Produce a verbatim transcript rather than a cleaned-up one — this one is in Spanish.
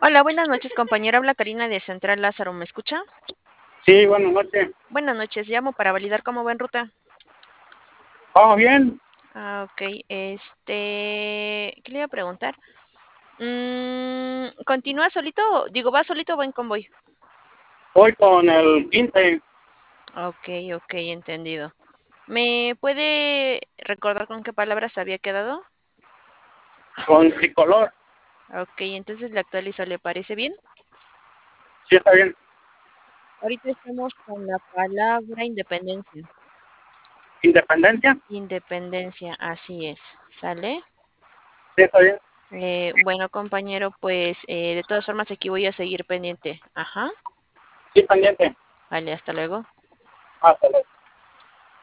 Hola, buenas noches, compañera. Habla Karina de Central Lázaro. ¿Me escucha? Sí, buenas noches. Buenas noches. Llamo para validar cómo va en ruta. ¿Vamos bien? Ah, ok. Este, ¿qué le iba a preguntar? Mm, ¿continúa solito? Digo, ¿va solito o va en convoy? Voy con el quince, Ok, ok, entendido. ¿Me puede recordar con qué palabras había quedado? con tricolor. Ok, entonces le actualizo. ¿Le parece bien? Sí, está bien. Ahorita estamos con la palabra independencia. Independencia. Independencia, así es. ¿Sale? Sí, está bien. Eh, bueno, compañero, pues eh, de todas formas aquí voy a seguir pendiente. Ajá. Sí, pendiente. Vale, hasta luego. Hasta luego.